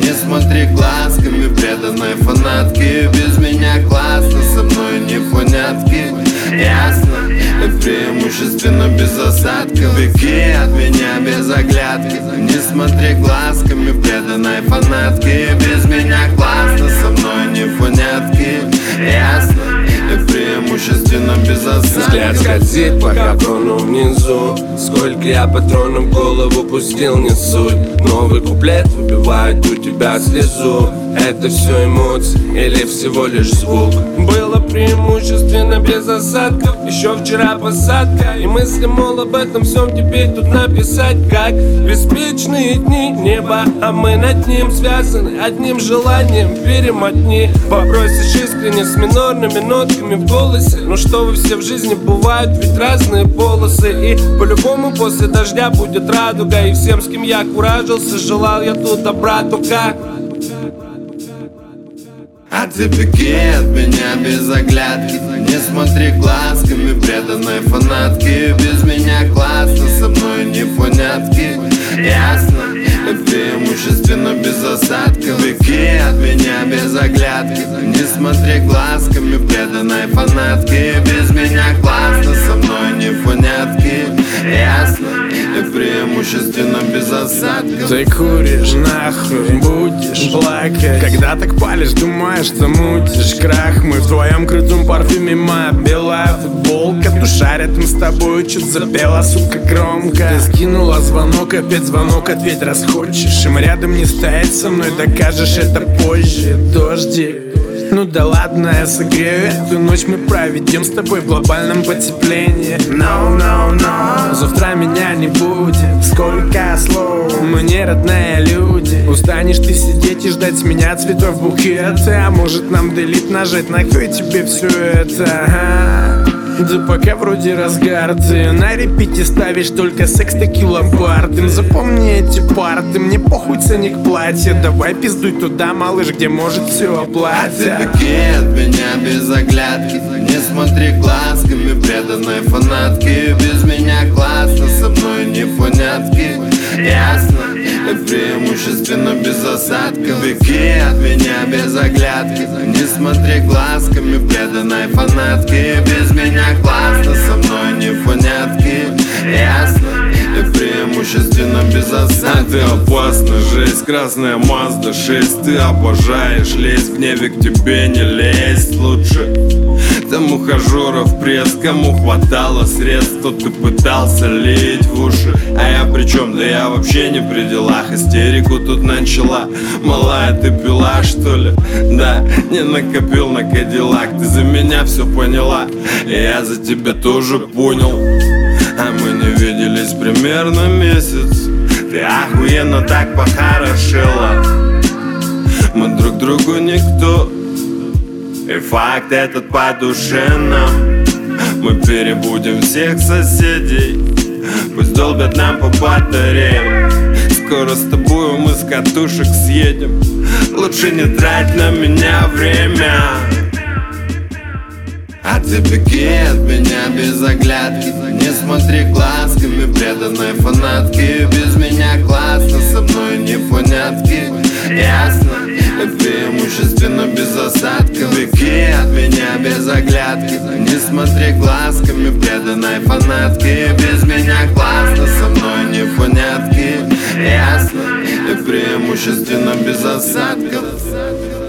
Не смотри глазками преданной фанатки. Без меня классно, со мной не фонятки. Ясно, и преимущественно без осадков. Беги от меня без оглядки. Не смотри глазками преданной фанатки. Без меня классно, со мной не фонятки. Ясно, и преимущественно без осадков. Взгляд скользит, пока трону внизу. Сколько я патронов в голову пустил, не суть. Новый куплет выбивает у тебя слезу. Это все эмоции или всего лишь звук? Было преимущественно без осадков. Еще вчера посадка, и мысли, мол, об этом всем теперь тут написать. Как беспечные дни неба, а мы над ним связаны одним желанием. Перемотни, попросишь искренне с минорными нотками в голосе. Ну что вы все в жизни, бывают ведь разные полосы. И по-любому после дождя будет радуга. И всем, с кем я куражился, желал я тут добра только. А ты беги от меня без оглядки. Не смотри глазками преданной фанатки. Без меня классно, со мной не фонятки. Ясно, и преимущественно без осадка. Беги от меня без оглядки. Не смотри глазками преданной фанатки. Без меня классно, со мной не фонятки. Ясно, и преимущественно без осадка. Ты куришь, нахуй, будешь плакать. Когда так палишь, думаешь, что мутишь крах. Мы в твоем крутом парфюме, моя белая футболка. Душа рядом с тобой чуть запела, сука, громко. Ты скинула звонок, опять звонок, ответь, раз хочешь. Им рядом не стоять со мной, докажешь это позже. Дождик. Ну да ладно, я согрею эту ночь, мы проведем с тобой в глобальном потеплении. No, no, no, завтра меня не будет. Сколько слов, мы не родные люди. Устанешь ты сидеть и ждать с меня цветов букеты. А может нам делит нажать, нахуй тебе все это, Да пока вроде разгар, ты на репите ставишь только секс, текила, бар. Ты запомни эти парты, мне похуй ценник платья. Давай пиздуй туда, малыш, где может все оплатить. А ты беги от меня без оглядки. Не смотри глазками преданной фанатки. Без меня классно, со мной не фонятки. Ясно, и преимущественно без осадка. Беги от меня без оглядки. Не смотри глазками преданной фанатки. Без меня классно, со мной не фонятки. Ясно, и преимущественно без осадка. А ты опасна, жесть, красная Mazda 6. Ты обожаешь лезть, в гневе к тебе не лезть. Лучше там ухажеров пресс, кому хватало средств, то ты пытался лить в уши. А я при чем? Да я вообще не при делах. Истерику тут начала. Малая, ты пила, что ли? Да, не накопил на кадиллак. Ты за меня все поняла, и я за тебя тоже понял. А мы не виделись примерно месяц. Ты охуенно так похорошела. Мы друг другу никто, и факт этот по душе нам. Мы перебудем всех соседей, пусть долбят нам по батарее. Скоро с тобой мы с катушек съедем. Лучше не трать на меня время. А ты беги от меня без оглядки. Не смотри глазками преданной фанатки. Без меня классно, со мной не фонятки. Ясно, и преимущественно без осадка. Беги от меня без оглядки. Не смотри глазками преданной фанатки. Без меня классно, со мной не фонятки. Ясно, и преимущественно без осадков.